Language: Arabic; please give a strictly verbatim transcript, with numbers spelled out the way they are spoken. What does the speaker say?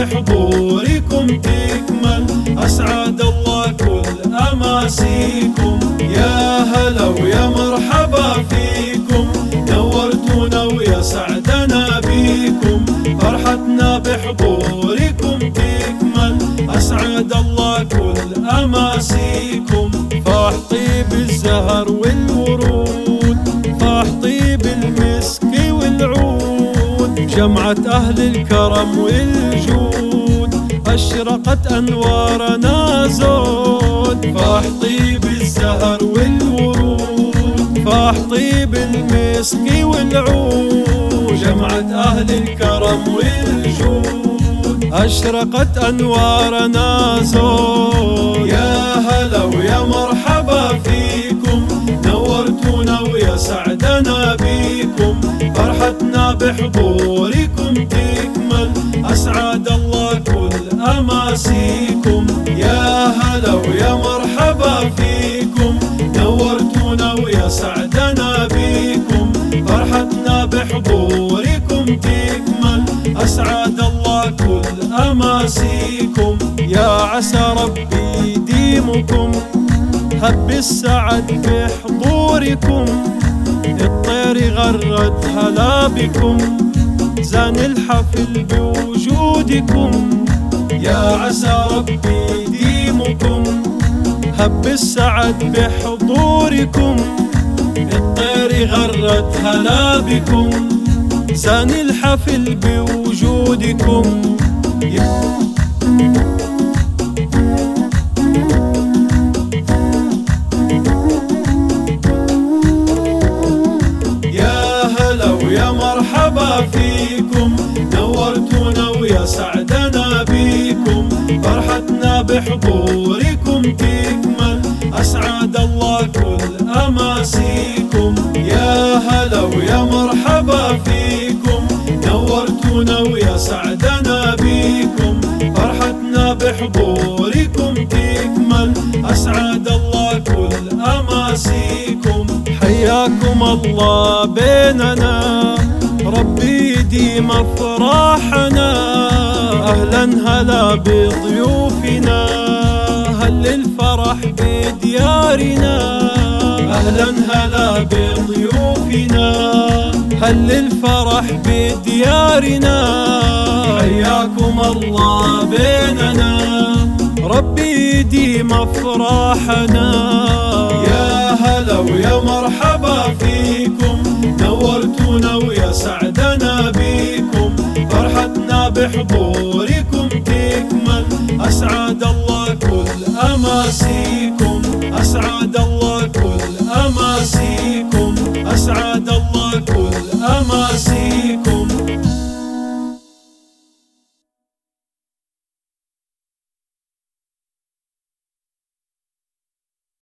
بحضوركم تكمل، أسعد الله كل أماسيكم. يا هلا ويا مرحبا فيكم، نورتونا ويا سعدنا بيكم، فرحتنا بحضوركم تكمل، أسعد الله كل أماسيكم. فاح طيب الزهر والورود، فاح طيب المسك والعود، جمعة أهل الكرم والجود، أشرقت أنوارنا زود. فاح طيب الزهر والورود، فاح طيب المسك والعود، جمعة أهل الكرم والجود، أشرقت أنوارنا زود. يا هلا ويا مرحبا فيكم، نورتونا ويا سعدنا بيكم، فرحتنا بحضوركم تكمل، أسعد الله كل أماسيكم. يا هلا ويا مرحبا فيكم، نورتونا ويا سعدنا بيكم، فرحتنا بحضوركم تكمل، أسعد الله كل أماسيكم. يا عسى ربي يديمكم، هب السعد بحضوركم، الطير غرد هلا بكم، زان الحفل بوجودكم. يا عسى ربي يديمكم، هب السعد بحضوركم، الطير غرد هلا بكم، زان الحفل بوجودكم. يا مرحبا فيكم، نورتونا ويا سعدنا بيكم، فرحتنا بحضوركم تكمل، أسعد الله كل أماسيكم. يا هلا ويا مرحبا فيكم، نورتونا ويا سعدنا بيكم، فرحتنا بحضوركم تكمل، أسعد الله كل أماسيكم. حياكم الله بيننا، ربي يديم افراحنا، اهلا هلا بضيوفنا، هل الفرح بديارنا، اهلا هلا بضيوفنا، هل الفرح بديارنا. حياكم الله بيننا، ربي يديم افراحنا. يا هلا ويا مرحبا فيكم، نورتونا ويا سعد